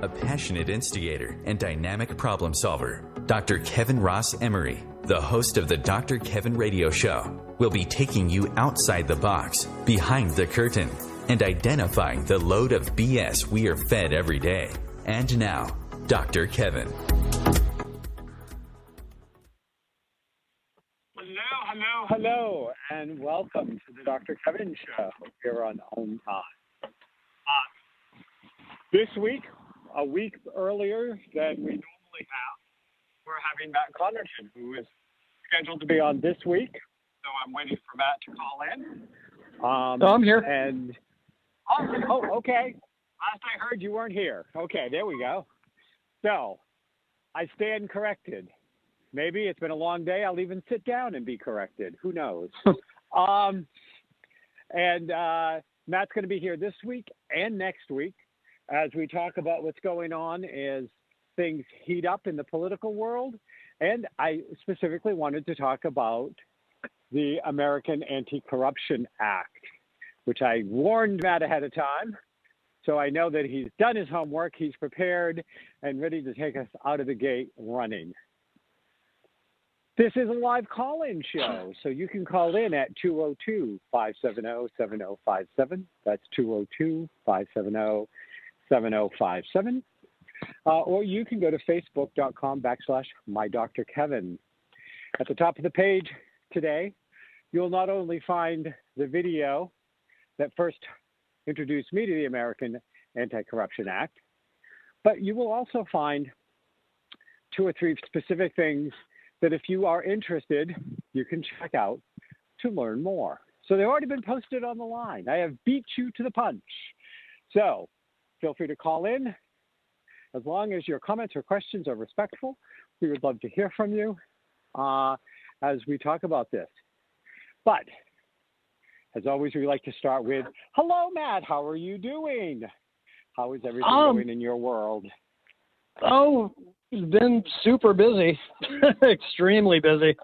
a passionate instigator and dynamic problem solver. Dr. Kevin Ross Emery, the host of the Dr. Kevin Radio Show, will be taking you outside the box, behind the curtain, and identifying the load of BS we are fed every day. And now, Dr. Kevin. Hello, and welcome to the Dr. Kevin Show here on Home Time. This week, a week earlier than we normally have, we're having Matt Connerton, who is scheduled to be on this week. So I'm waiting for Matt to call in. I'm here. And okay. Last I heard, you weren't here. Okay, there we go. So I stand corrected. Maybe it's been a long day. I'll even sit down and be corrected. Who knows? And Matt's going to be here this week and next week as we talk about what's going on as things heat up in the political world. And I specifically wanted to talk about the American Anti-Corruption Act, which I warned Matt ahead of time. So I know that he's done his homework, he's prepared, and ready to take us out of the gate running. This is a live call-in show, so you can call in at 202-570-7057. That's 202-570-7057. Or you can go to facebook.com/MyDrKevin. At the top of the page today, you'll not only find the video that first introduced me to the American Anti-Corruption Act, but you will also find 2 or 3 specific things that if you are interested, you can check out to learn more. So they've already been posted on the line. I have beat you to the punch. So feel free to call in. As long as your comments or questions are respectful, we would love to hear from you as we talk about this. But as always, we like to start with, hello, Matt. How are you doing? How is everything going in your world? Oh, it's been super busy, extremely busy.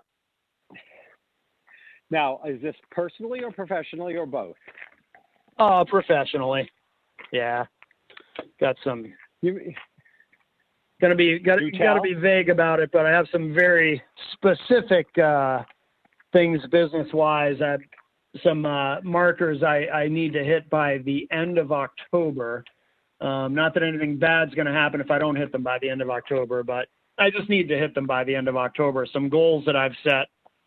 Now, is this personally or professionally or both? Professionally. Yeah. Got some. Got to be vague about it, but I have some very specific things business-wise. I have some markers I need to hit by the end of October. Not that anything bad's going to happen if I don't hit them by the end of October, but I just need to hit them by the end of October. Some goals that I've set.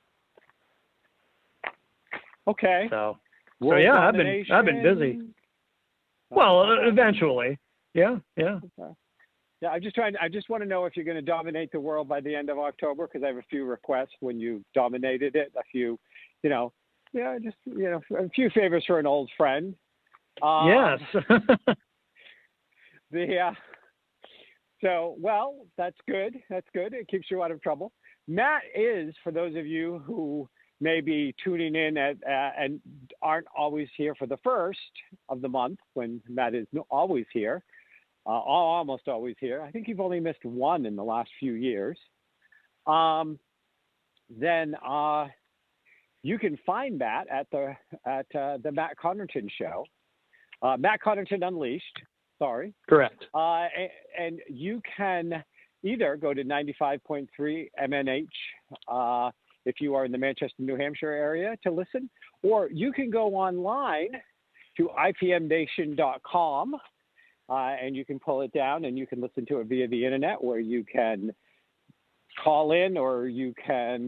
Okay. So yeah, I've been busy. Well, eventually. Yeah. Okay. Yeah, I just want to know if you're going to dominate the world by the end of October, because I have a few requests when you dominated it. A few, a few favors for an old friend. Yes. Well, that's good. That's good. It keeps you out of trouble. Matt is, for those of you who may be tuning in and aren't always here for the first of the month, when Matt is always here, almost always here. I think you've only missed one in the last few years. Then you can find Matt at the Matt Connerton Show, Matt Connerton Unleashed. Sorry. Correct. And you can either go to 95.3 MNH if you are in the Manchester, New Hampshire area to listen, or you can go online to ipmnation.com and you can pull it down and you can listen to it via the internet, where you can call in or you can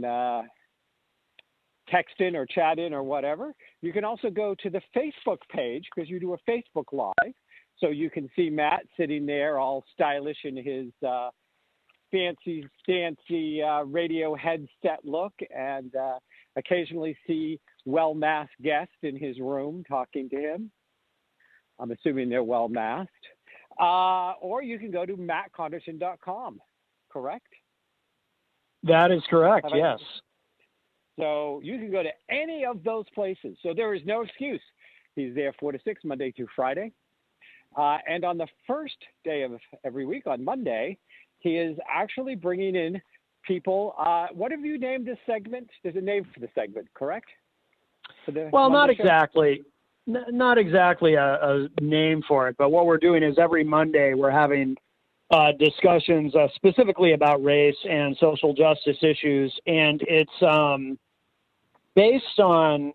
text in or chat in or whatever. You can also go to the Facebook page, because you do a Facebook Live. So you can see Matt sitting there all stylish in his fancy radio headset look, and occasionally see well-masked guests in his room talking to him. I'm assuming they're well-masked. Or you can go to mattconnerton.com, correct? That is correct, yes. So you can go to any of those places. So there is no excuse. He's there 4 to 6, Monday through Friday. And on the first day of every week, on Monday, he is actually bringing in people. What have you named this segment? There's a name for the segment, correct? Well, not exactly. Not exactly a name for it, but what we're doing is every Monday we're having discussions specifically about race and social justice issues, and it's based on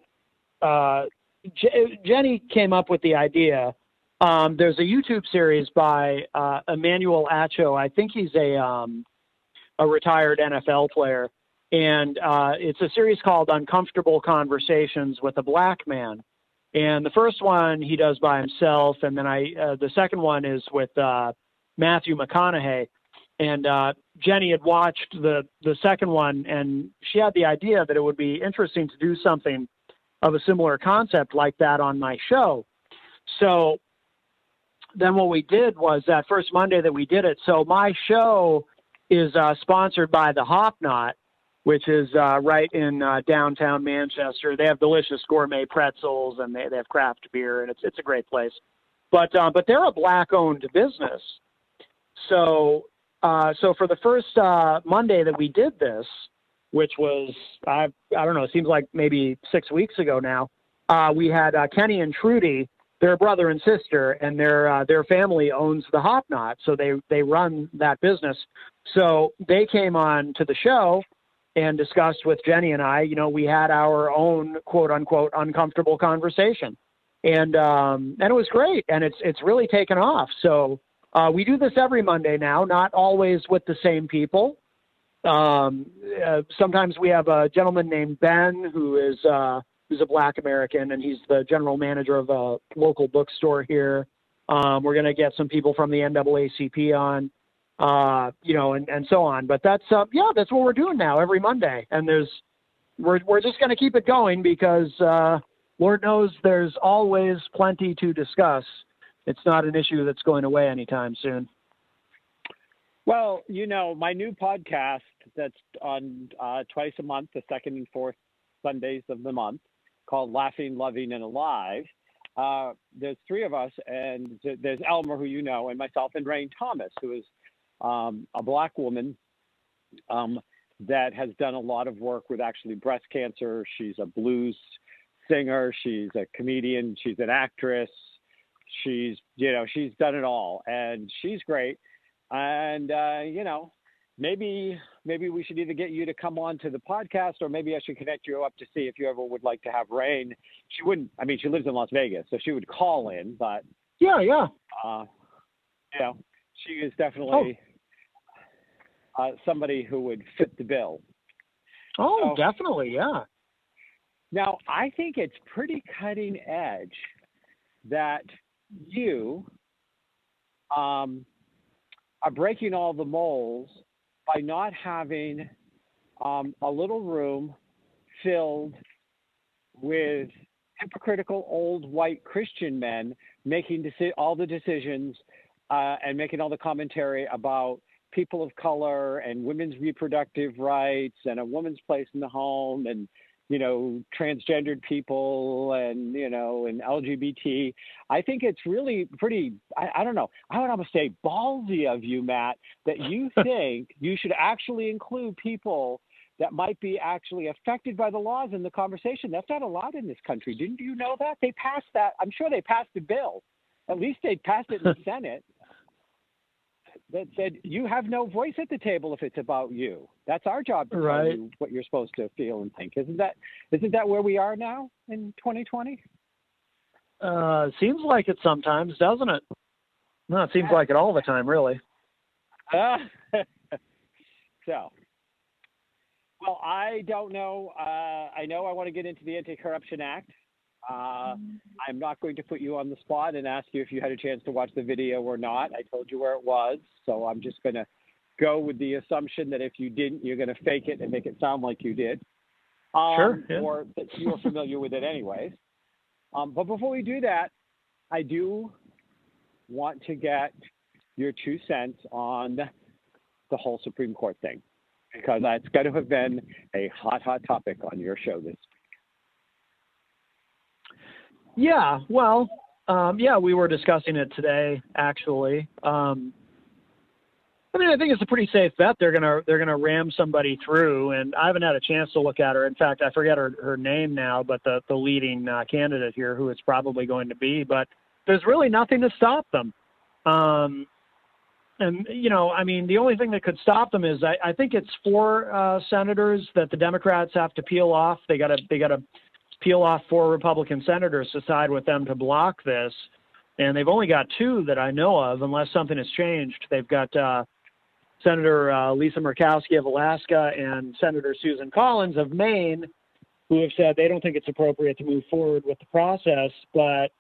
Jenny came up with the idea. There's a YouTube series by Emmanuel Acho. I think he's a retired NFL player, and it's a series called Uncomfortable Conversations with a Black Man. And the first one he does by himself, and then the second one is with Matthew McConaughey. And Jenny had watched the second one, and she had the idea that it would be interesting to do something of a similar concept like that on my show. So then what we did was that first Monday that we did it. So my show is sponsored by the Hop Knot, which is right in downtown Manchester. They have delicious gourmet pretzels, and they have craft beer, and it's a great place. But they're a Black-owned business. So for the first Monday that we did this, which was, I don't know, it seems like maybe 6 weeks ago now, we had Kenny and Trudy. They're brother and sister, and their family owns the Hop Knot, so they run that business. So they came on to the show and discussed with Jenny and I. We had our own quote unquote uncomfortable conversation, and it was great, and it's really taken off. So we do this every Monday now, not always with the same people. Sometimes we have a gentleman named Ben who's a Black American, and he's the general manager of a local bookstore here. We're going to get some people from the NAACP on, and so on. But that's what we're doing now every Monday. And we're just going to keep it going because Lord knows there's always plenty to discuss. It's not an issue that's going away anytime soon. Well, my new podcast that's on twice a month, the second and fourth Sundays of the month, called Laughing, Loving, and Alive. There's three of us, and there's Elmer, who you know, and myself, and Rain Thomas, who is a Black woman that has done a lot of work with actually breast cancer. She's a blues singer. She's a comedian. She's an actress. She's done it all, and she's great. And, maybe we should either get you to come on to the podcast, or maybe I should connect you up to see if you ever would like to have Rain. She wouldn't, she lives in Las Vegas, so she would call in, but yeah. She is definitely somebody who would fit the bill. Oh, so, definitely. Yeah. Now, I think it's pretty cutting edge that you, are breaking all the molds by not having a little room filled with hypocritical old white Christian men making all the decisions and making all the commentary about people of color and women's reproductive rights and a woman's place in the home and transgendered people and LGBT. I think it's really pretty, I don't know, I would almost say ballsy of you, Matt, that you think you should actually include people that might be actually affected by the laws in the conversation. That's not allowed in this country. Didn't you know that? They passed that. I'm sure they passed a bill. At least they passed it in the Senate that said you have no voice at the table if it's about you. That's our job to tell you what you're supposed to feel and think. Isn't that where we are now in 2020? Seems like it sometimes, doesn't it? No, it seems like it all the time, really. Well, I don't know. I know I want to get into the Anti-Corruption Act. I'm not going to put you on the spot and ask you if you had a chance to watch the video or not. I told you where it was, so I'm just going to go with the assumption that if you didn't, you're going to fake it and make it sound like you did. Sure. Yeah. Or that you were familiar with it anyways. But before we do that, I do want to get your 2 cents on the whole Supreme Court thing, because it's got to have been a hot topic on your show this week. Yeah, well, we were discussing it today, actually. I think it's a pretty safe bet they're gonna ram somebody through, and I haven't had a chance to look at her. In fact, I forget her name now, but the leading candidate here, who it's probably going to be. But there's really nothing to stop them. And, I mean, the only thing that could stop them is I think it's 4 senators that the Democrats have to peel off. They got to peel off 4 Republican senators to side with them to block this. And they've only got 2 that I know of, unless something has changed. They've got Senator Lisa Murkowski of Alaska and Senator Susan Collins of Maine, who have said they don't think it's appropriate to move forward with the process. But,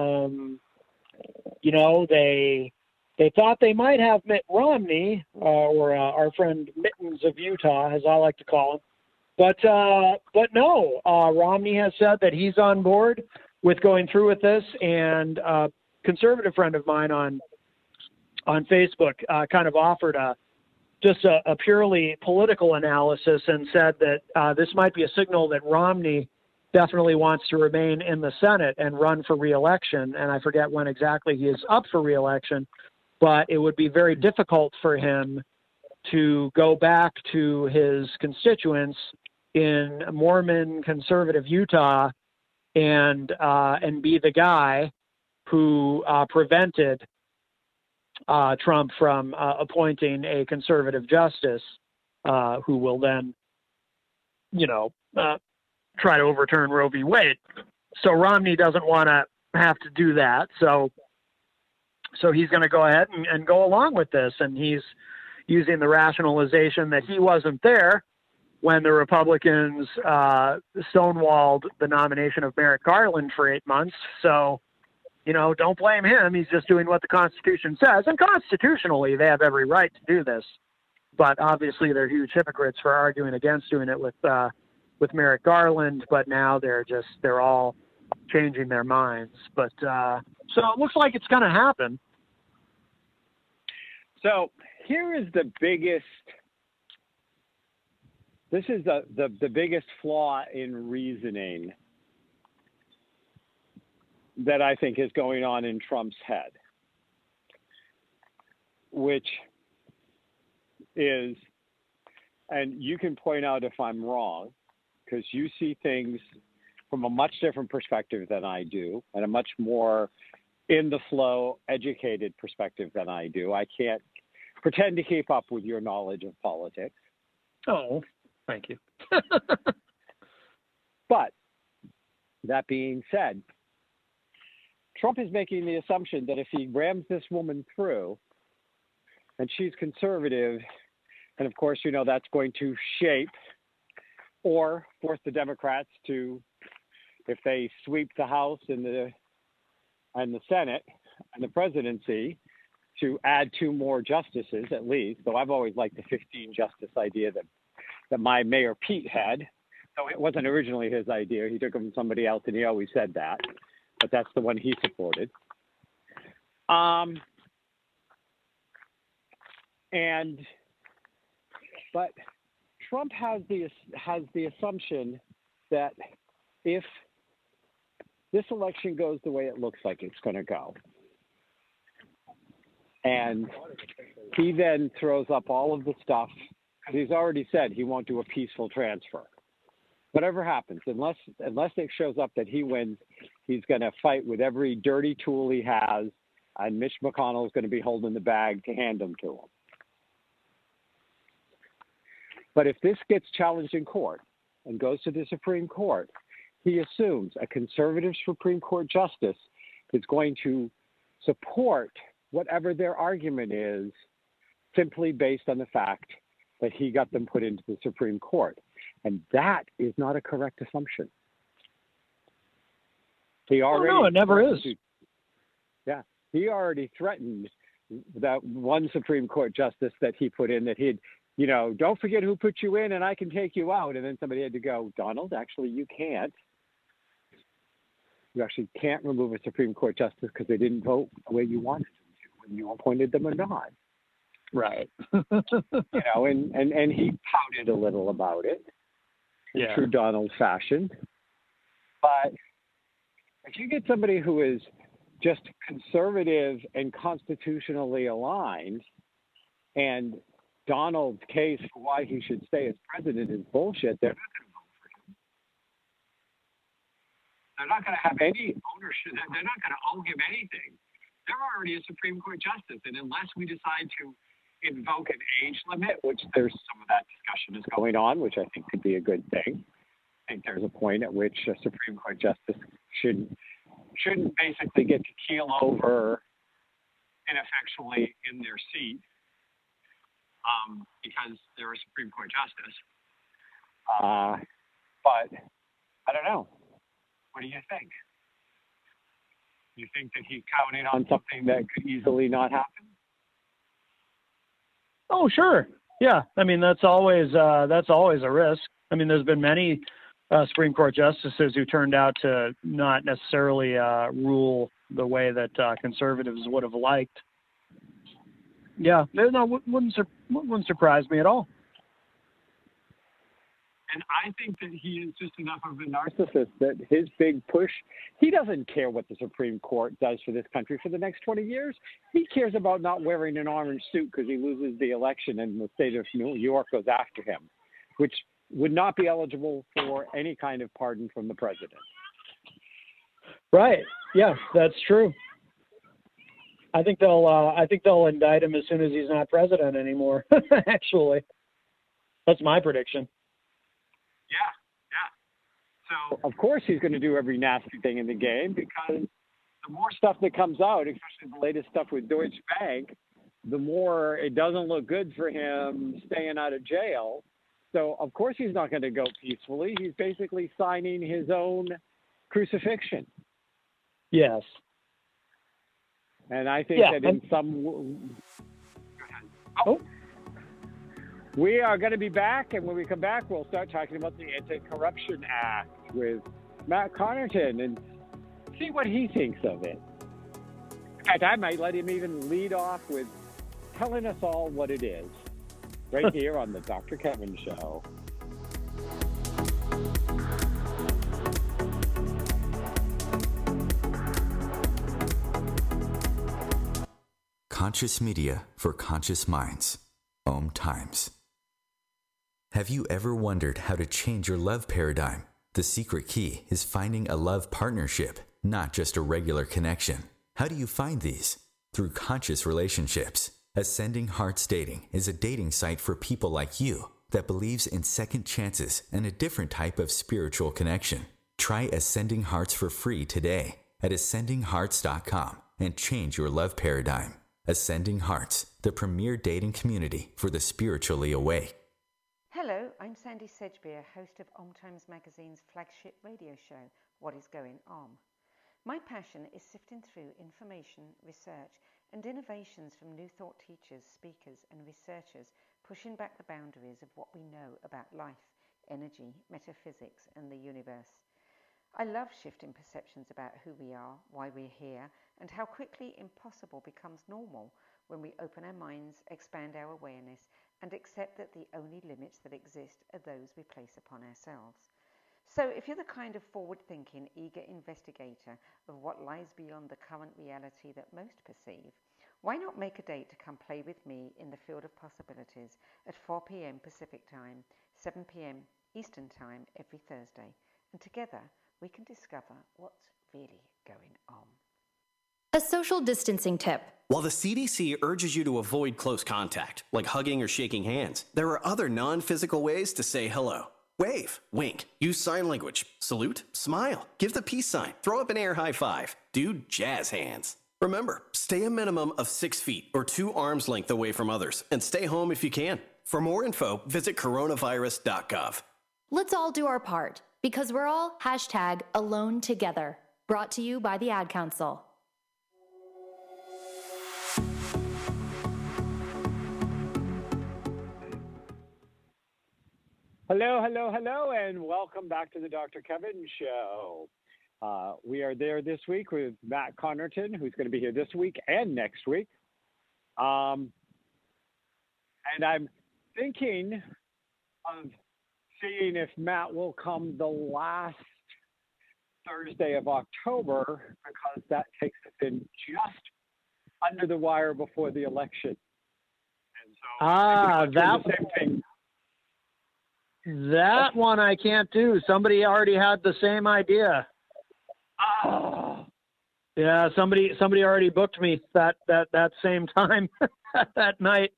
they thought they might have Mitt Romney, or our friend Mittens of Utah, as I like to call him. But no, Romney has said that he's on board with going through with this. And a conservative friend of mine on Facebook kind of offered a purely political analysis and said that this might be a signal that Romney definitely wants to remain in the Senate and run for re-election. And I forget when exactly he is up for re-election, but it would be very difficult for him to go back to his constituents in Mormon conservative Utah and be the guy who prevented Trump from appointing a conservative justice who will then, try to overturn Roe v. Wade. So Romney doesn't want to have to do that. So he's going to go ahead and go along with this. And he's using the rationalization that he wasn't there when the Republicans stonewalled the nomination of Merrick Garland for 8 months. So, don't blame him. He's just doing what the Constitution says. And constitutionally, they have every right to do this. But obviously, they're huge hypocrites for arguing against doing it with Merrick Garland. But now they're all changing their minds. But so it looks like it's going to happen. So here is the biggest. This is the biggest flaw in reasoning that I think is going on in Trump's head, which is, and you can point out if I'm wrong, because you see things from a much different perspective than I do, and a much more in the flow, educated perspective than I do. I can't pretend to keep up with your knowledge of politics. Oh, thank you. But that being said, Trump is making the assumption that if he rams this woman through, and she's conservative, and of course, that's going to shape or force the Democrats to, if they sweep the House and the Senate and the presidency, to add 2 more justices at least. Though I've always liked the 15 justice idea that my Mayor Pete had. So it wasn't originally his idea. He took it from somebody else, and he always said that. But that's the one he supported. But Trump has the assumption that if this election goes the way it looks like it's going to go, and he then throws up all of the stuff, he's already said he won't do a peaceful transfer. Whatever happens, unless it shows up that he wins, he's going to fight with every dirty tool he has, and Mitch McConnell is going to be holding the bag to hand them to him. But if this gets challenged in court and goes to the Supreme Court, he assumes a conservative Supreme Court justice is going to support whatever their argument is simply based on the fact that he got them put into the Supreme Court. And that is not a correct assumption. No, it never is. Yeah. He already threatened that one Supreme Court justice that he put in that he'd, don't forget who put you in and I can take you out. And then somebody had to go, Donald, actually, you can't. You actually can't remove a Supreme Court justice because they didn't vote the way you wanted them to when you appointed them or not. Right. And he pouted a little about it in true Donald fashion. But if you get somebody who is just conservative and constitutionally aligned, and Donald's case for why he should stay as president is bullshit, they're not going to vote for him. They're not going to have any ownership. They're not going to owe him anything. they're already a Supreme Court justice. And unless we decide to invoke an age limit, which there's some of that discussion is going on, which I think could be a good thing. I think there's a point at which a Supreme Court justice shouldn't basically get to keel over ineffectually in their seat because they're a Supreme Court justice. But I don't know. What do you think? You think that he's counting on something that could easily not happen? Oh, sure. Yeah. I mean, that's always a risk. I mean, there's been many Supreme Court justices who turned out to not necessarily rule the way that conservatives would have liked. Yeah, no, wouldn't surprise me at all. And I think that he is just enough of a narcissist that his big push, he doesn't care what the Supreme Court does for this country for the next 20 years. He cares about not wearing an orange suit because he loses the election and the state of New York goes after him, which would not be eligible for any kind of pardon from the president. Right. Yeah, that's true. I think they'll indict him as soon as he's not president anymore. Actually, that's my prediction. Yeah. So of course he's going to do every nasty thing in the game because the more stuff that comes out, especially the latest stuff with Deutsche Bank, the more it doesn't look good for him staying out of jail. So of course he's not going to go peacefully. He's basically signing his own crucifixion. Yes. And I think that in some... Go ahead. We are going to be back, and when we come back, we'll start talking about the Anti-Corruption Act with Matt Connarton and see what he thinks of it. In fact, I might let him even lead off with telling us all what it is, right here on the Dr. Kevin Show. Conscious media for conscious minds. Om Times. Have you ever wondered how to change your love paradigm? The secret key is finding a love partnership, not just a regular connection. How do you find these? Through conscious relationships. Ascending Hearts Dating is a dating site for people like you that believes in second chances and a different type of spiritual connection. Try Ascending Hearts for free today at ascendinghearts.com and change your love paradigm. Ascending Hearts, the premier dating community for the spiritually awake. Hello, I'm Sandy Sedgbeer, host of Om Times Magazine's flagship radio show, What is Going On? My passion is sifting through information, research, and innovations from New Thought teachers, speakers, and researchers pushing back the boundaries of what we know about life, energy, metaphysics, and the universe. I love shifting perceptions about who we are, why we're here, and how quickly impossible becomes normal when we open our minds, expand our awareness, and accept that the only limits that exist are those we place upon ourselves. So if you're the kind of forward-thinking, eager investigator of what lies beyond the current reality that most perceive, why not make a date to come play with me in the field of possibilities at 4 p.m. Pacific Time, 7 p.m. Eastern Time every Thursday, and together we can discover what's really going on. A social distancing tip. While the CDC urges you to avoid close contact, like hugging or shaking hands, there are other non-physical ways to say hello. Wave, wink, use sign language, salute, smile, give the peace sign, throw up an air high five, do jazz hands. Remember, stay a minimum of 6 feet or 2 arms length away from others, and stay home if you can. For more info, visit coronavirus.gov. Let's all do our part, because we're all #alone together. Brought to you by the Ad Council. Hello, hello, hello, and welcome back to the Dr. Kevin Show. We are there this week with Matt Connarton, who's going to be here this week and next week. And I'm thinking of seeing if Matt will come the last Thursday of October, because that takes us in just under the wire before the election. And so that the same thing. That one I can't do. Somebody already had the same idea. Yeah, somebody already booked me that same time that night.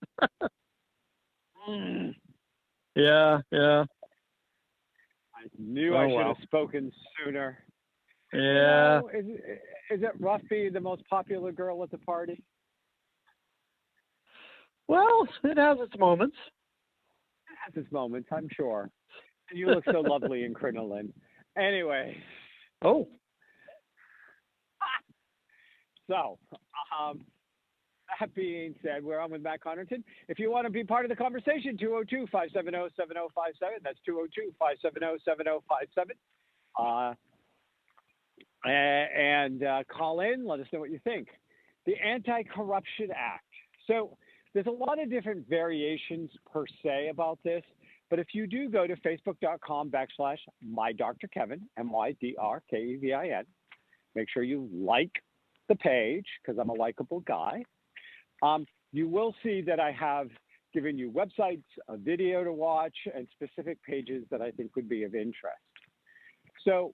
Yeah. I knew I should have spoken sooner. Yeah. You know, is it rough being the most popular girl at the party? Well, it has its moments. It has its moments, I'm sure. And you look so lovely in crinoline. Anyway. Oh. So, that being said, we're on with Matt Connarton. If you want to be part of the conversation, 202-570-7057. That's 202-570-7057. And call in. Let us know what you think. The Anti-Corruption Act. So there's a lot of different variations per se about this. But if you do go to facebook.com/MyDrKevin, MyDrKevin, make sure you like the page because I'm a likable guy. You will see that I have given you websites, a video to watch, and specific pages that I think would be of interest. So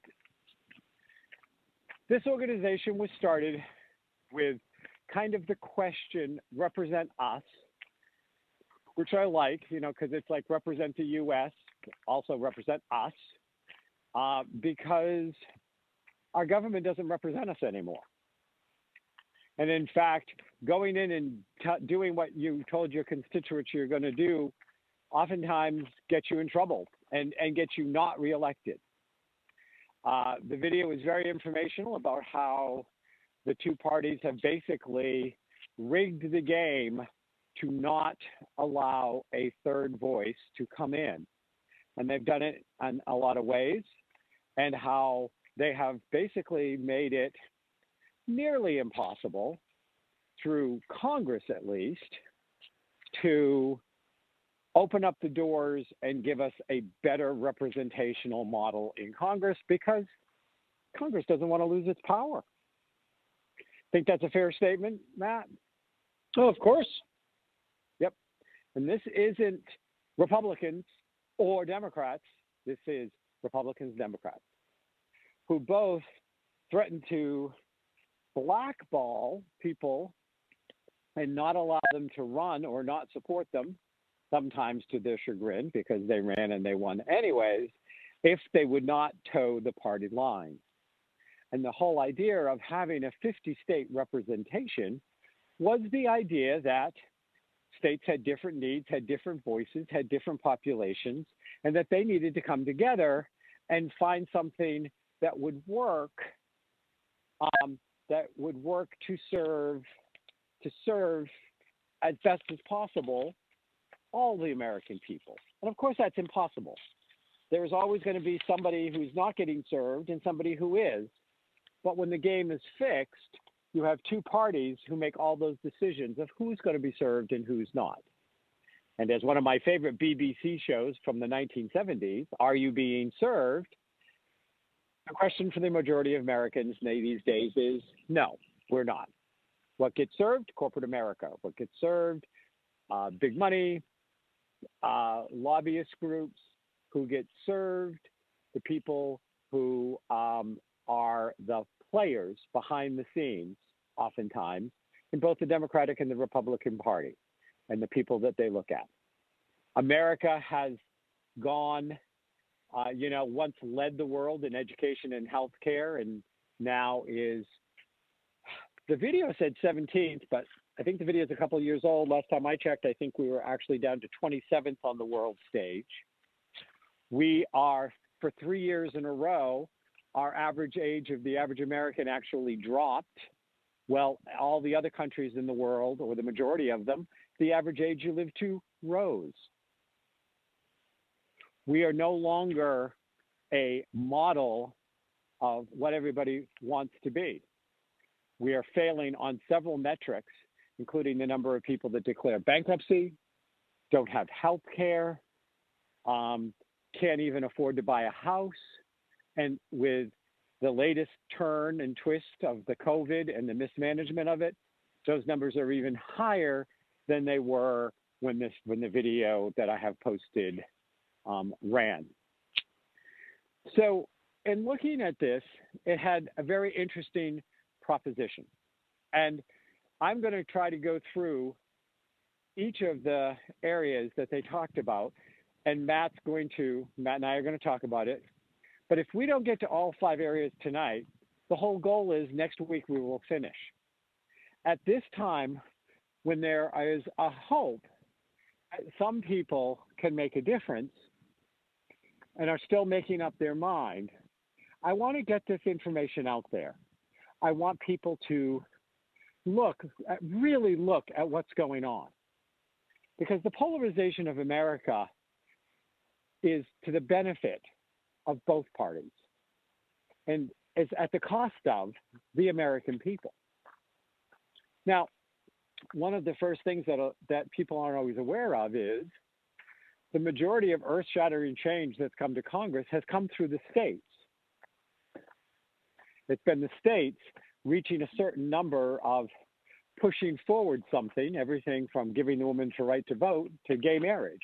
this organization was started with kind of the question, represent us, which I like, because it's like represent the U.S., also represent us, because our government doesn't represent us anymore. And in fact, going in and doing what you told your constituents you're going to do oftentimes gets you in trouble and gets you not reelected. The video is very informational about how the two parties have basically rigged the game to not allow a third voice to come in. And they've done it in a lot of ways, and how they have basically made it nearly impossible, through Congress at least, to open up the doors and give us a better representational model in Congress, because Congress doesn't want to lose its power. Think that's a fair statement, Matt? Oh, of course. Yep. And this isn't Republicans or Democrats. This is Republicans, Democrats, who both threaten to blackball people and not allow them to run or not support them, sometimes to their chagrin because they ran and they won anyways, if they would not toe the party line. And the whole idea of having a 50-state representation was the idea that states had different needs, had different voices, had different populations, and that they needed to come together and find something that would work, to serve as best as possible all the American people. And of course, that's impossible. There's always going to be somebody who's not getting served and somebody who is. But when the game is fixed, you have two parties who make all those decisions of who's going to be served and who's not. And as one of my favorite BBC shows from the 1970s, Are You Being Served? The question for the majority of Americans these days is, no, we're not. What gets served? Corporate America. What gets served? Big money, lobbyist groups. Who get served? The people who are the players behind the scenes, oftentimes, in both the Democratic and the Republican Party, and the people that they look at. America has gone, once led the world in education and healthcare, and now is, the video said 17th, but I think the video is a couple of years old. Last time I checked, I think we were actually down to 27th on the world stage. We are, for 3 years in a row, our average age of the average American actually dropped. Well, all the other countries in the world, or the majority of them, the average age you live to rose. We are no longer a model of what everybody wants to be. We are failing on several metrics, including the number of people that declare bankruptcy, don't have health care, can't even afford to buy a house. And with the latest turn and twist of the COVID and the mismanagement of it, those numbers are even higher than they were when the video that I have posted ran. So in looking at this, it had a very interesting proposition. And I'm going to try to go through each of the areas that they talked about, and Matt and I are going to talk about it. But if we don't get to all 5 areas tonight, the whole goal is next week we will finish. At this time, when there is a hope, some people can make a difference and are still making up their mind. I want to get this information out there. I want people to really look at what's going on. Because the polarization of America is to the benefit of both parties and is at the cost of the American people. Now, one of the first things that people aren't always aware of is the majority of earth-shattering change that's come to Congress has come through the states. It's been the states reaching a certain number of pushing forward something, everything from giving the woman the right to vote to gay marriage.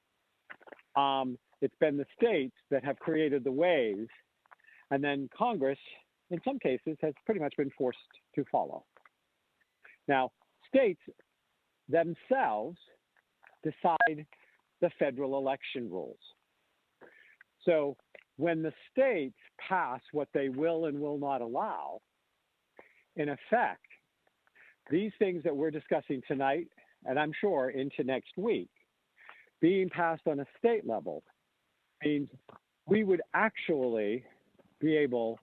It's been the states that have created the ways, and then Congress, in some cases, has pretty much been forced to follow. Now, states themselves decide the federal election rules. So when the states pass what they will and will not allow, in effect, these things that we're discussing tonight, and I'm sure into next week, being passed on a state level means we would actually be able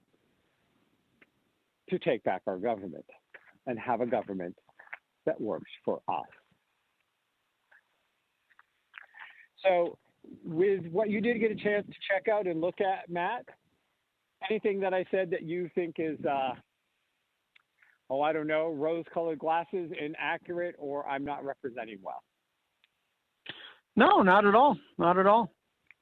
to take back our government and have a government that works for us. So with what you did get a chance to check out and look at, Matt, anything that I said that you think is, I don't know, rose-colored glasses, inaccurate, or I'm not representing well? No, not at all. Not at all.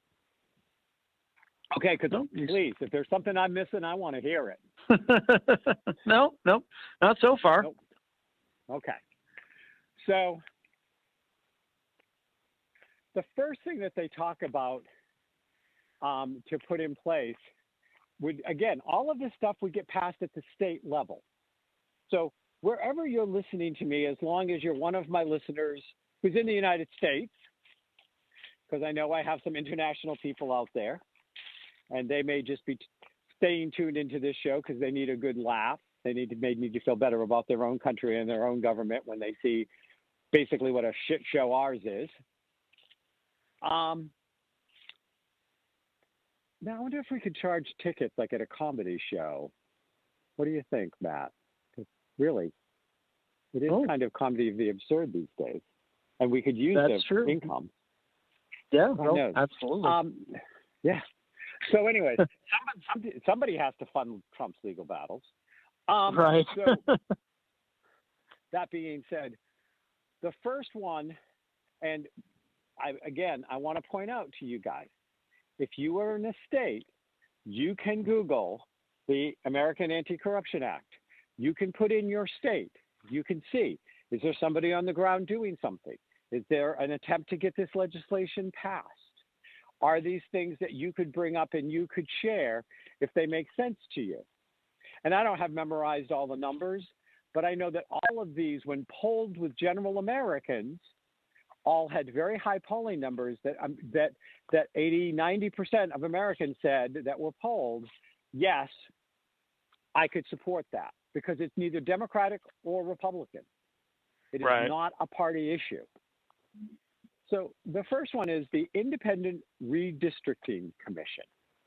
Okay, please, if there's something I'm missing, I want to hear it. No, not so far. Nope. Okay. So the first thing that they talk about to put in place would, again, all of this stuff would get passed at the state level. So wherever you're listening to me, as long as you're one of my listeners who's in the United States, because I know I have some international people out there, and they may just be staying tuned into this show because they need a good laugh. They need to feel better about their own country and their own government when they see basically what a shit show ours is. Now, I wonder if we could charge tickets like at a comedy show. What do you think, Matt? Really, it is kind of comedy of the absurd these days, and we could use their income. Yeah, absolutely. Yeah. So, anyways, somebody has to fund Trump's legal battles. Right. So, that being said, the first one, and I want to point out to you guys, if you are in a state, you can Google the American Anti-Corruption Act. You can put in your state. You can see, is there somebody on the ground doing something? Is there an attempt to get this legislation passed? Are these things that you could bring up and you could share if they make sense to you? And I don't have memorized all the numbers, but I know that all of these, when polled with general Americans, all had very high polling numbers that 80, 90% of Americans said that were polled, yes, I could support that because it's neither Democratic or Republican. It is not a party issue. So the first one is the Independent Redistricting Commission.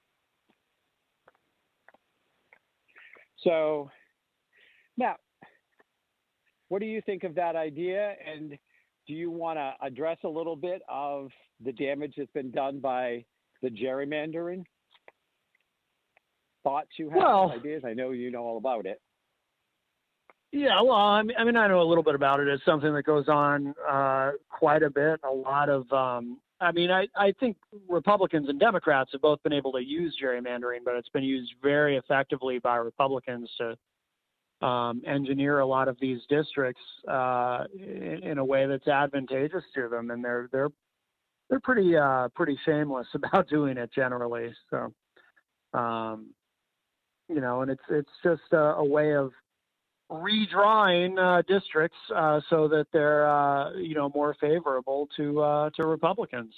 So now, what do you think of that idea? And do you want to address a little bit of the damage that's been done by the gerrymandering? Thoughts you have, ideas? I know you know all about it. Yeah, well, I mean, I know a little bit about it. It's something that goes on quite a bit. A lot of, I think Republicans and Democrats have both been able to use gerrymandering, but it's been used very effectively by Republicans to engineer a lot of these districts in a way that's advantageous to them, and they're pretty shameless about doing it generally. So, and it's just a way of redrawing districts so that they're more favorable to Republicans.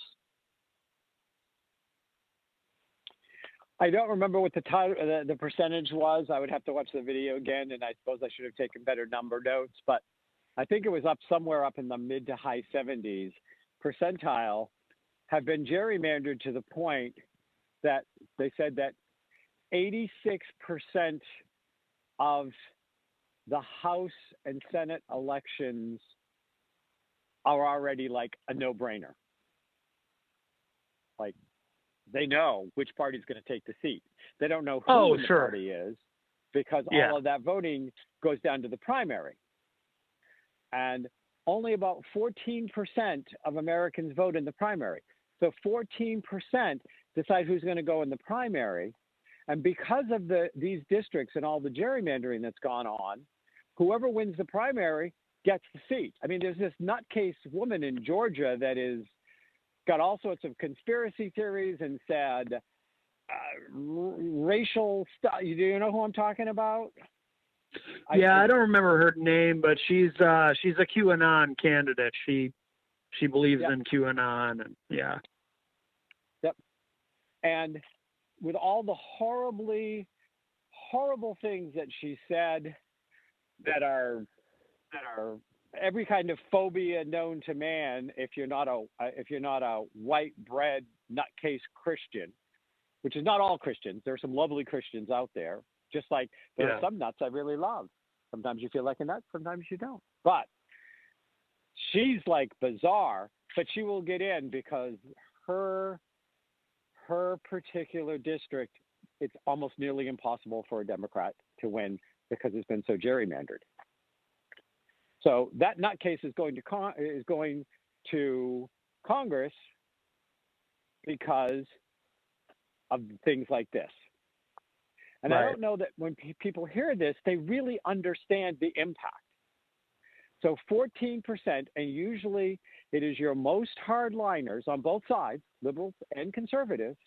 I don't remember what the percentage was. I would have to watch the video again, and I suppose I should have taken better number notes. But I think it was somewhere up in the mid to high 70s percentile have been gerrymandered to the point that they said that 86% of the House and Senate elections are already like a no-brainer. Like, they know which party is going to take the seat. They don't know who the party is because all of that voting goes down to the primary. And only about 14% of Americans vote in the primary. So 14% decide who's going to go in the primary. And because of these districts and all the gerrymandering that's gone on, whoever wins the primary gets the seat. I mean, there's this nutcase woman in Georgia that is got all sorts of conspiracy theories and said racial stuff. Do you know who I'm talking about? I don't remember her name, but she's a QAnon candidate. She believes in QAnon, and Yep. And with all the horrible things that she said that are every kind of phobia known to man, if you're not a white bread nutcase Christian, which is not all Christians. There are some lovely Christians out there. Just like there are some nuts I really love. Sometimes you feel like a nut, sometimes you don't. But she's like bizarre, but she will get in because her particular district, it's almost nearly impossible for a Democrat to win because it's been so gerrymandered. So that nutcase is going to Congress because of things like this. And I don't know that when people hear this, they really understand the impact. So 14%, and usually it is your most hardliners on both sides, liberals and conservatives,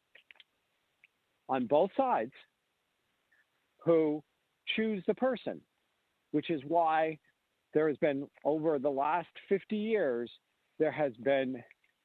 on both sides, who choose the person, which is why there has been, over the last 50 years, there has been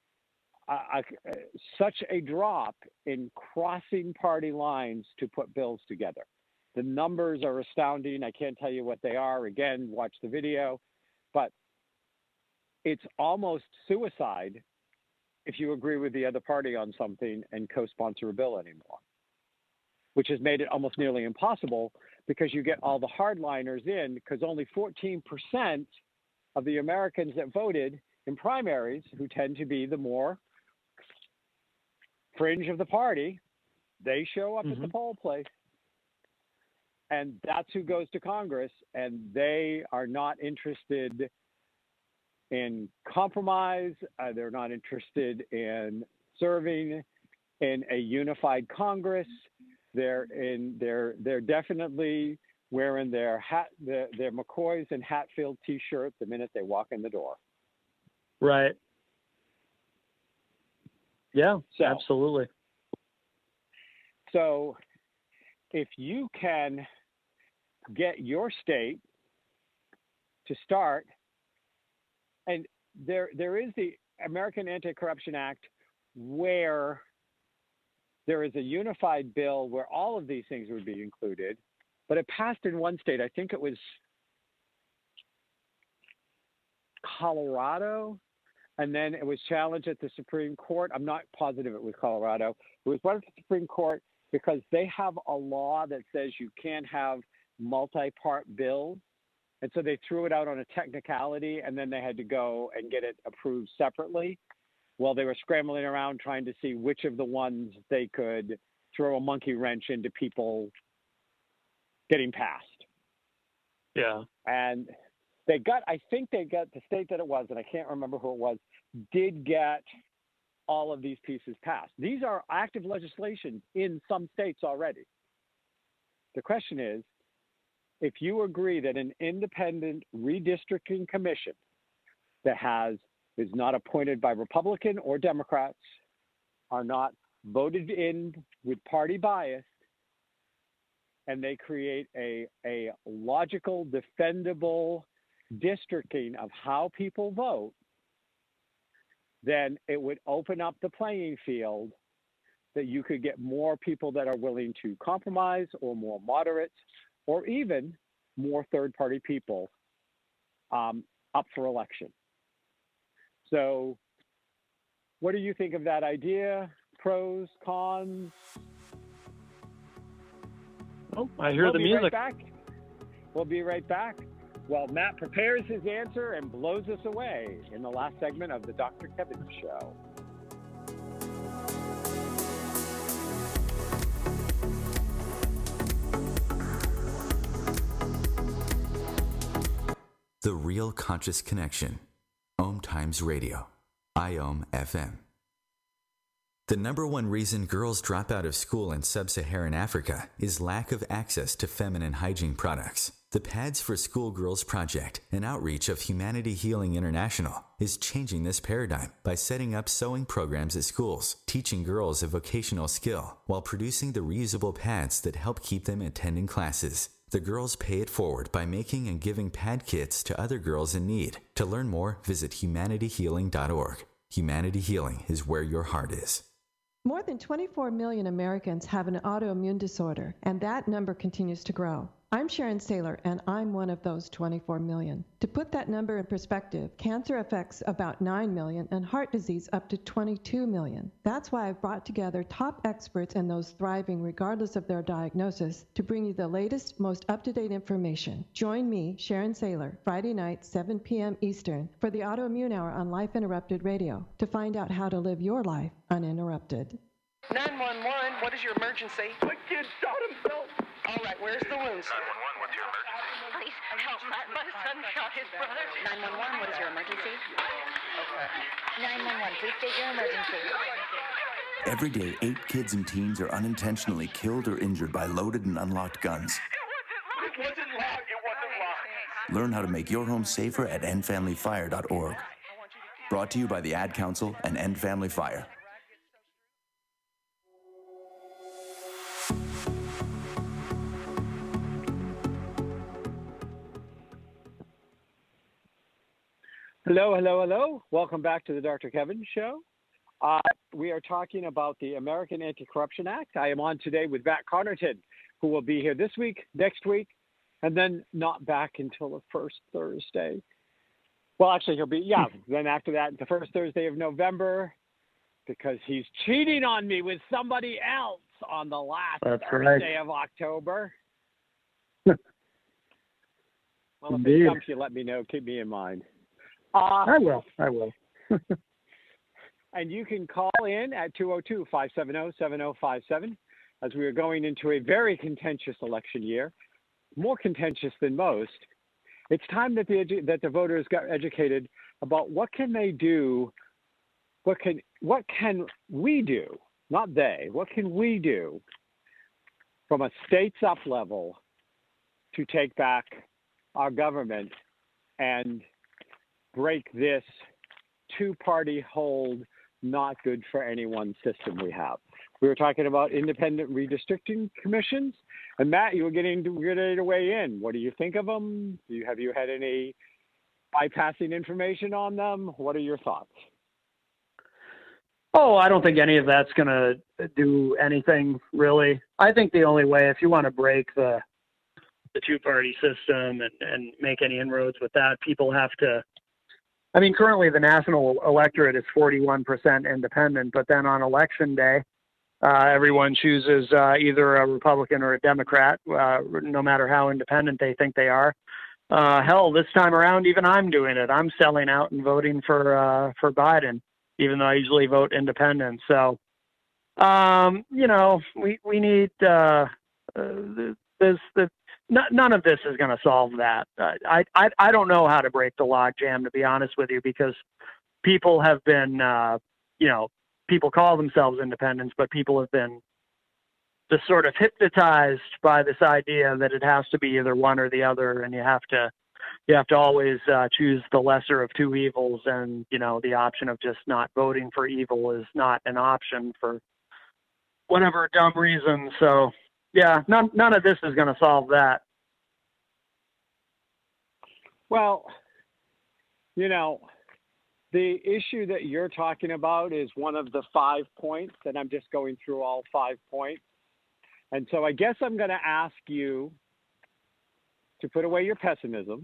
such a drop in crossing party lines to put bills together. The numbers are astounding. I can't tell you what they are. Again, watch the video. But it's almost suicide if you agree with the other party on something and co-sponsor a bill anymore, which has made it almost nearly impossible because you get all the hardliners in, because only 14% of the Americans that voted in primaries, who tend to be the more fringe of the party, they show up at the poll place. And that's who goes to Congress, and they are not interested in compromise. They're not interested in serving in a unified Congress. They're definitely wearing their McCoys and Hatfield T-shirt the minute they walk in the door. Right. Yeah, absolutely. So if you can get your state to start, and there is the American Anti-Corruption Act where there is a unified bill where all of these things would be included, but it passed in one state. I think it was Colorado, and then it was challenged at the Supreme Court. I'm not positive it was Colorado. It was brought to the Supreme Court because they have a law that says you can't have multi-part bills. And so they threw it out on a technicality, and then they had to go and get it approved separately. Well, they were scrambling around trying to see which of the ones they could throw a monkey wrench into people getting passed. Yeah. And I think they got the state that it was, and I can't remember who it was, did get all of these pieces passed. These are active legislation in some states already. The question is, if you agree that an independent redistricting commission that is not appointed by Republican or Democrats, are not voted in with party bias, and they create a logical, defendable districting of how people vote, then it would open up the playing field that you could get more people that are willing to compromise, or more moderates, or even more third-party people up for election. So what do you think of that idea? Pros, cons? Oh, I hear the music. We'll be right back. Well, Matt prepares his answer and blows us away in the last segment of the Dr. Kevin Show. The Real Conscious Connection. Om Times Radio. IOM FM. The number one reason girls drop out of school in sub-Saharan Africa is lack of access to feminine hygiene products. The Pads for Schoolgirls Project, an outreach of Humanity Healing International, is changing this paradigm by setting up sewing programs at schools, teaching girls a vocational skill, while producing the reusable pads that help keep them attending classes. The girls pay it forward by making and giving pad kits to other girls in need. To learn more, visit humanityhealing.org. Humanity Healing is where your heart is. More than 24 million Americans have an autoimmune disorder, and that number continues to grow. I'm Sharon Saylor, and I'm one of those 24 million. To put that number in perspective, cancer affects about 9 million and heart disease up to 22 million. That's why I've brought together top experts and those thriving regardless of their diagnosis to bring you the latest, most up-to-date information. Join me, Sharon Saylor, Friday night, 7 p.m. Eastern, for the Autoimmune Hour on Life Interrupted Radio to find out how to live your life uninterrupted. 911, what is your emergency? My kid shot himself. All right, where's the wounds? 911, what's your emergency? Please help, my son shot his brother. 911, what is your emergency? Okay. 911, please state your emergency. Every day, 8 kids and teens are unintentionally killed or injured by loaded and unlocked guns. It wasn't locked. Learn how to make your home safer at endfamilyfire.org. Brought to you by the Ad Council and End Family Fire. Hello, hello, hello. Welcome back to the Dr. Kevin Show. We are talking about the American Anti-Corruption Act. I am on today with Matt Connarton, who will be here this week, next week, and then not back until the first Thursday. Well, actually, he'll be, then after that, the first Thursday of November, because he's cheating on me with somebody else on the last Thursday of October. Well, if it comes, you let me know. Keep me in mind. I will. And you can call in at 202-570-7057 as we are going into a very contentious election year, more contentious than most. It's time that the voters got educated about what can they do, what can we do, not they, what can we do from a states up level to take back our government and break this two-party hold, not good for anyone system we have. We were talking about independent redistricting commissions, and Matt, you were getting ready to weigh in. What do you think of them? Have you had any bypassing information on them? What are your thoughts? Oh, I don't think any of that's going to do anything, really. I think the only way, if you want to break the two-party system and make any inroads with that, people have to, I mean, currently the national electorate is 41% independent, but then on election day, everyone chooses either a Republican or a Democrat, no matter how independent they think they are. Hell, this time around, even I'm doing it. I'm selling out and voting for Biden, even though I usually vote independent. So, we need none of this is going to solve that. I don't know how to break the logjam, to be honest with you, because people have been, people call themselves independents, but people have been just sort of hypnotized by this idea that it has to be either one or the other, and you have to always choose the lesser of two evils, and the option of just not voting for evil is not an option for whatever dumb reason. So Yeah, none of this is going to solve that. Well, you know, the issue that you're talking about is one of the 5 points, and I'm just going through all 5 points. And so I guess I'm going to ask you to put away your pessimism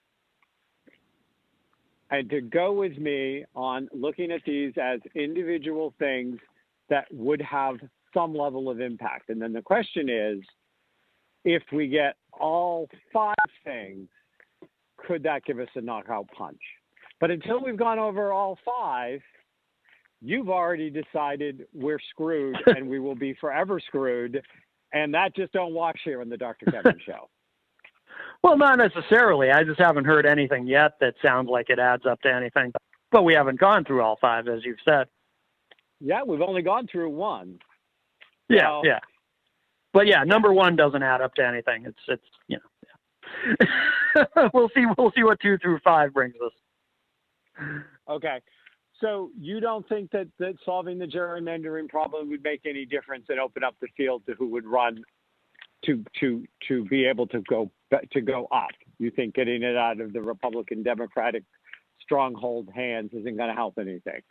and to go with me on looking at these as individual things that would have some level of impact. And then the question is, if we get all 5 things, could that give us a knockout punch? But until we've gone over all 5, you've already decided we're screwed and we will be forever screwed. And that just don't watch here on the Dr. Kevin Show. Well, not necessarily. I just haven't heard anything yet that sounds like it adds up to anything. But we haven't gone through all 5, as you've said. Yeah, we've only gone through 1. Yeah, yeah. But yeah, number 1 doesn't add up to anything. It's you know. Yeah. We'll see what 2 through 5 brings us. Okay. So you don't think that solving the gerrymandering problem would make any difference and open up the field to who would run to be able to go up? You think getting it out of the Republican Democratic stronghold hands isn't going to help anything?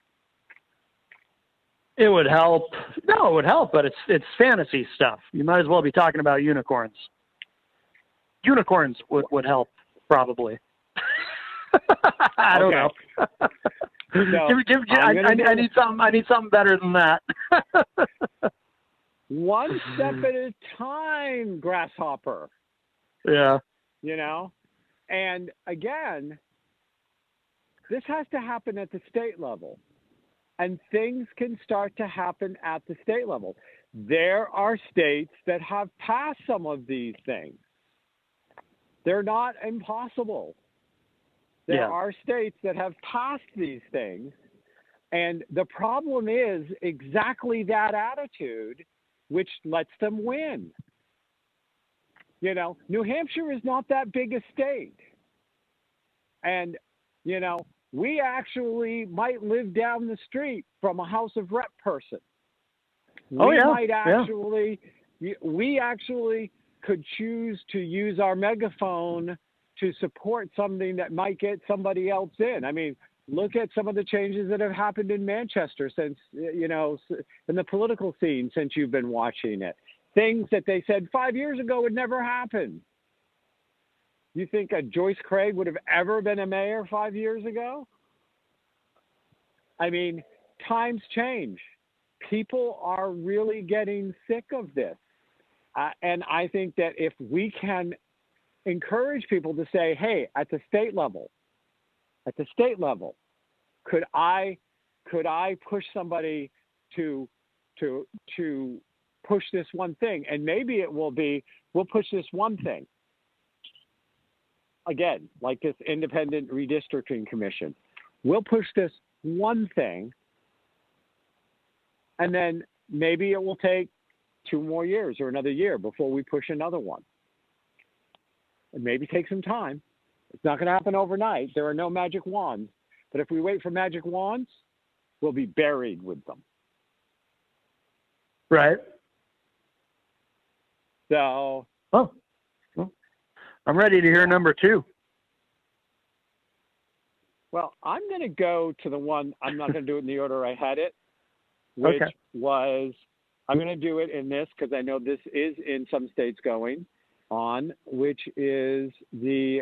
It would help. No, it would help, but it's fantasy stuff. You might as well be talking about unicorns. Unicorns would help, probably. I don't know. So, I need something better than that. One step at a time, grasshopper. Yeah. You know? And again, this has to happen at the state level. And things can start to happen at the state level. There are states that have passed some of these things. They're not impossible. There are states that have passed these things. And the problem is exactly that attitude, which lets them win. You know, New Hampshire is not that big a state. And, you know, we actually might live down the street from a House of Rep person. We actually could choose to use our megaphone to support something that might get somebody else in. I mean, look at some of the changes that have happened in Manchester since, you know, in the political scene since you've been watching it. Things that they said 5 years ago would never happen. You think a Joyce Craig would have ever been a mayor 5 years ago? I mean, times change. People are really getting sick of this. And I think that if we can encourage people to say, hey, at the state level, could I push somebody to push this one thing? And maybe it will be, we'll push this one thing. Again, like this independent redistricting commission. We'll push this one thing, and then maybe it will take 2 more years or another year before we push another one. It maybe take some time. It's not going to happen overnight. There are no magic wands. But if we wait for magic wands, we'll be buried with them. Right. So. Oh. Well, I'm ready to hear number 2. Well, I'm going to go to the one, I'm not going to do it in the order I had it, which was, I'm going to do it in this because I know this is in some states going on, which is the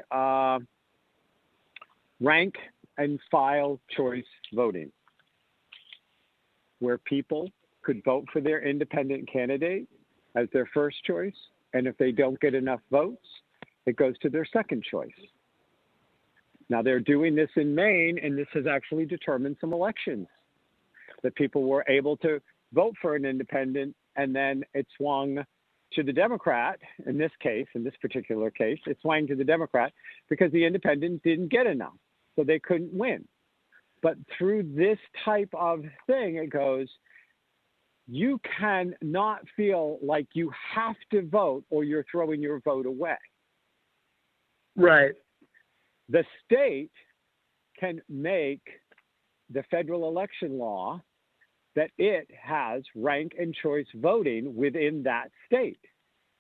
rank and file choice voting, where people could vote for their independent candidate as their first choice. And if they don't get enough votes, it goes to their second choice. Now, they're doing this in Maine, and this has actually determined some elections that people were able to vote for an independent, and then it swung to the Democrat. In this particular case, it swung to the Democrat because the independent didn't get enough, so they couldn't win. But through this type of thing, it goes, you can not feel like you have to vote or you're throwing your vote away. Right. The state can make the federal election law that it has rank and choice voting within that state.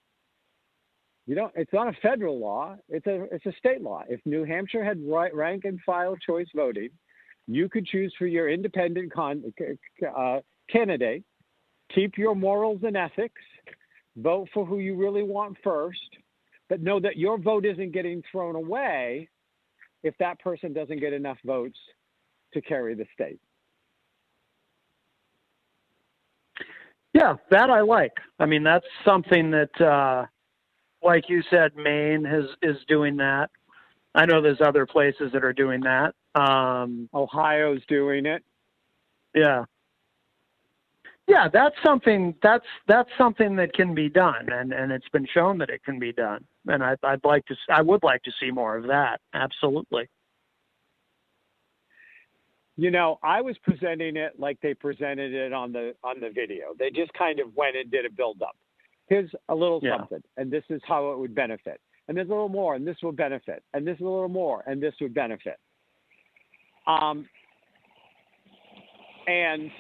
It's not a federal law. It's a state law. If New Hampshire had rank and file choice voting, you could choose for your independent candidate, keep your morals and ethics, vote for who you really want first, but know that your vote isn't getting thrown away if that person doesn't get enough votes to carry the state. Yeah, that I like. I mean, that's something that, like you said, Maine is doing that. I know there's other places that are doing that. Ohio's doing it. Yeah. Yeah, that's something that can be done, and it's been shown that it can be done. And I would like to see more of that. Absolutely. I was presenting it like they presented it on the video. They just kind of went and did a build up. Here's a little something, and this is how it would benefit. And there's a little more, and this would benefit. And this is a little more, and this would benefit. And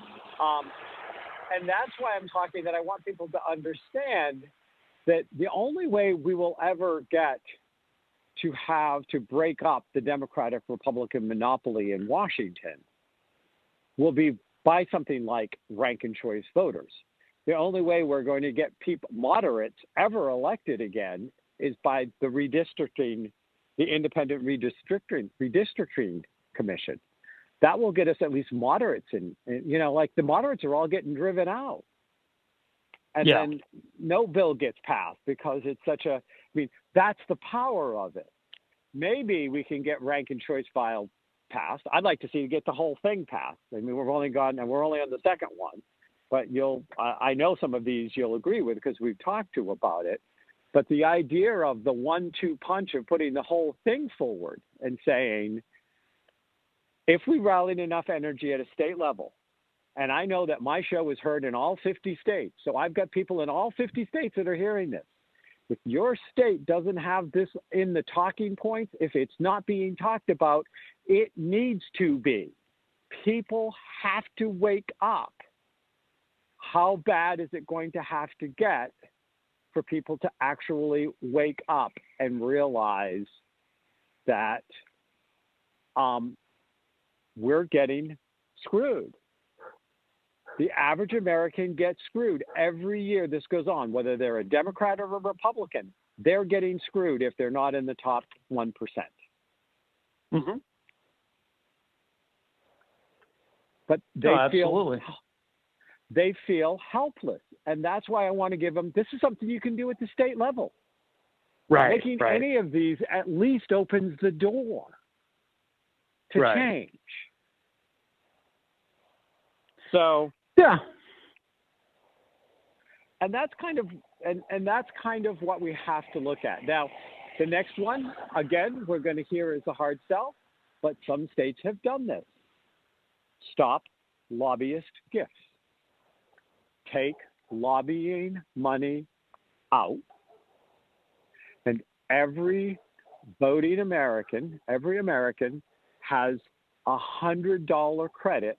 that's why I'm talking that I want people to understand that the only way we will ever get to break up the Democratic-Republican monopoly in Washington will be by something like rank and choice voters. The only way we're going to get moderates ever elected again is by the redistricting, the independent redistricting commission. That will get us at least moderates in, like the moderates are all getting driven out. And then no bill gets passed because it's that's the power of it. Maybe we can get rank and choice file passed. I'd like to see get the whole thing passed. I mean, we're only on the second one, but I know some of these you'll agree with because we've talked to about it. But the idea of the 1-2 punch of putting the whole thing forward and saying, if we rallied enough energy at a state level, and I know that my show is heard in all 50 states, so I've got people in all 50 states that are hearing this. If your state doesn't have this in the talking points, if it's not being talked about, it needs to be. People have to wake up. How bad is it going to have to get for people to actually wake up and realize that we're getting screwed? The average American gets screwed every year this goes on, whether they're a Democrat or a Republican. They're getting screwed if they're not in the top 1%. Mm-hmm. But they feel helpless. And that's why I want to give them, this is something you can do at the state level. Right. Making any of these at least opens the door to change. So, yeah. And that's kind of what we have to look at. Now, the next one, again, we're going to hear is a hard sell, but some states have done this. Stop lobbyist gifts. Take lobbying money out, and every voting American, has $100 credit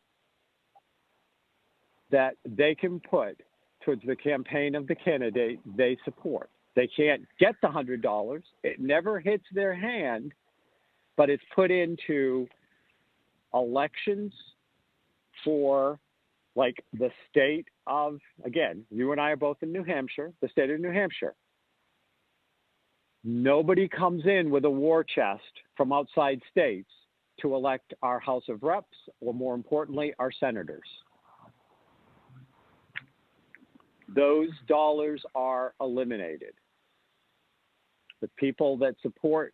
that they can put towards the campaign of the candidate they support. They can't get the $100. It never hits their hand, but it's put into elections for like the state of, again, you and I are both in New Hampshire, the state of New Hampshire. Nobody comes in with a war chest from outside states to elect our House of Reps, or more importantly, our senators. Those dollars are eliminated. The people that support,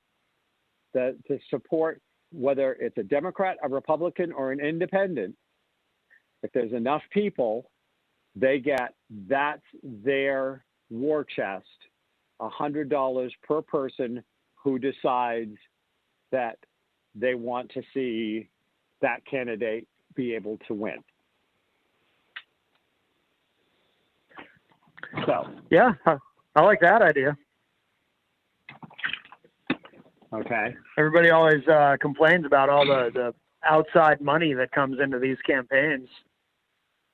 whether it's a Democrat, a Republican, or an independent, if there's enough people, that's their war chest, $100 per person who decides that they want to see that candidate be able to win. So, yeah, I like that idea. Okay. Everybody always complains about all the outside money that comes into these campaigns.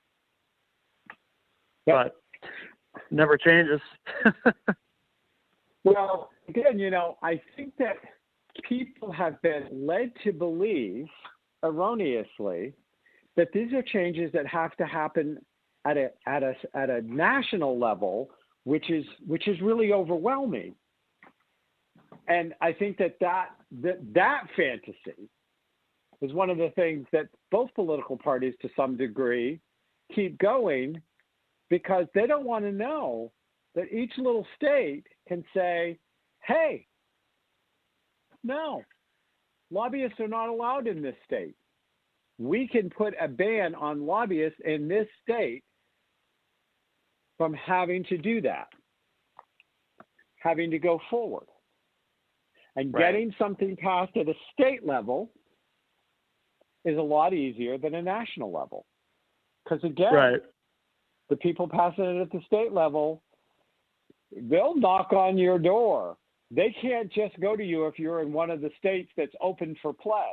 But never changes. Well, again, I think that people have been led to believe erroneously that these are changes that have to happen at a national level, which is really overwhelming. And I think that fantasy is one of the things that both political parties, to some degree, keep going, because they don't want to know that each little state can say, hey, no, lobbyists are not allowed in this state. We can put a ban on lobbyists in this state from having to do that, having to go forward. And getting something passed at a state level is a lot easier than a national level. Because again, the people passing it at the state level, they'll knock on your door. They can't just go to you if you're in one of the states that's open for play.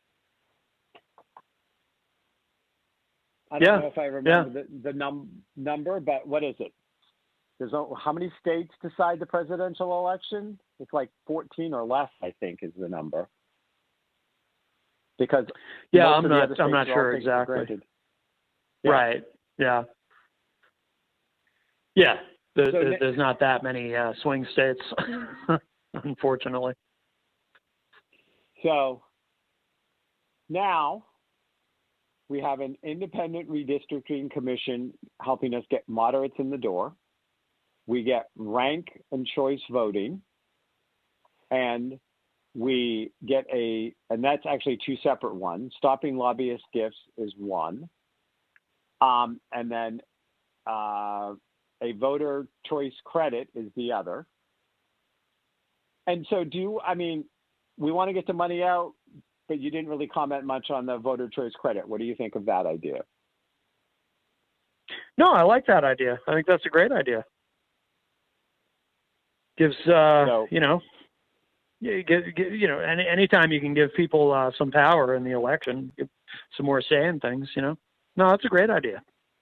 I don't know if I remember the number, but what is it? There's how many states decide the presidential election? It's like 14 or less, I think, is the number. Because I'm not sure exactly. Right. Yeah. Yeah. There's not that many swing states, unfortunately. So now we have an independent redistricting commission helping us get moderates in the door. We get rank and choice voting, and we get and that's actually two separate ones. Stopping lobbyist gifts is one. And then a voter choice credit is the other. And so we want to get the money out, but you didn't really comment much on the voter choice credit. What do you think of that idea? No, I like that idea. I think that's a great idea. Gives, anytime you can give people some power in the election, give some more say in things, No, that's a great idea.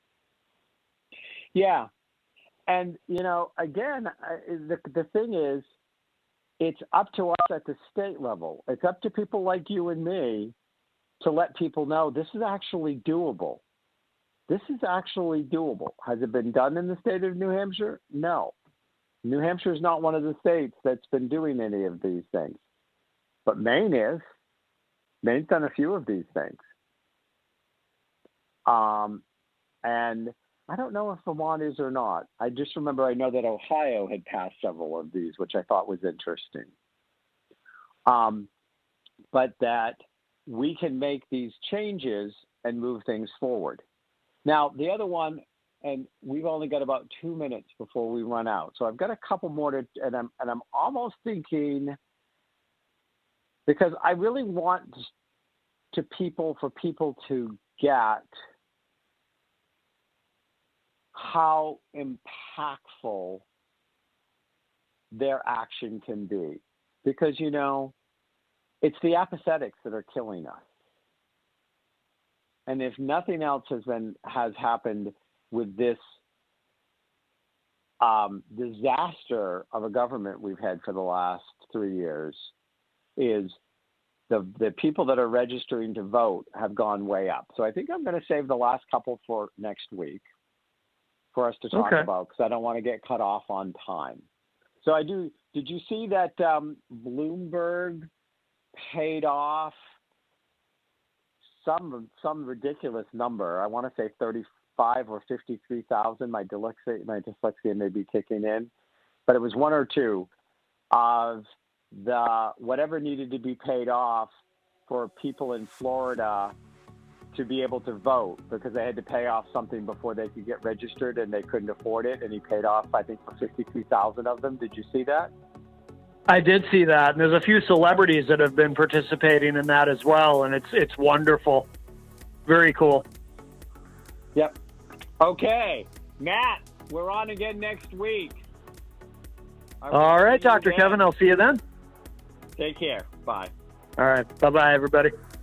Yeah. And, again, the thing is, it's up to us at the state level. It's up to people like you and me to let people know this is actually doable. This is actually doable. Has it been done in the state of New Hampshire? No. New Hampshire is not one of the states that's been doing any of these things. But Maine is. Maine's done a few of these things. And I don't know if Vermont is or not. I just remember I know that Ohio had passed several of these, which I thought was interesting. But that we can make these changes and move things forward. Now, the other one, and we've only got about 2 minutes before we run out. So I've got a couple more and I'm almost thinking, because I really want for people to get how impactful their action can be. Because, it's the apathetics that are killing us. And if nothing else has happened with this disaster of a government we've had for the last 3 years, is the people that are registering to vote have gone way up. So I think I'm going to save the last couple for next week for us to talk about, because I don't want to get cut off on time. So did you see that Bloomberg paid off some ridiculous number? I want to say 35 or 53,000. My dyslexia may be kicking in, but it was one or two of the whatever needed to be paid off for people in Florida to be able to vote, because they had to pay off something before they could get registered and they couldn't afford it. And he paid off, I think, for 53,000 of them. Did you see that? I did see that. And there's a few celebrities that have been participating in that as well. And it's wonderful. Very cool. Yep. Okay. Matt, we're on again next week. All right, Dr. Kevin. I'll see you then. Take care. Bye. All right. Bye-bye, everybody.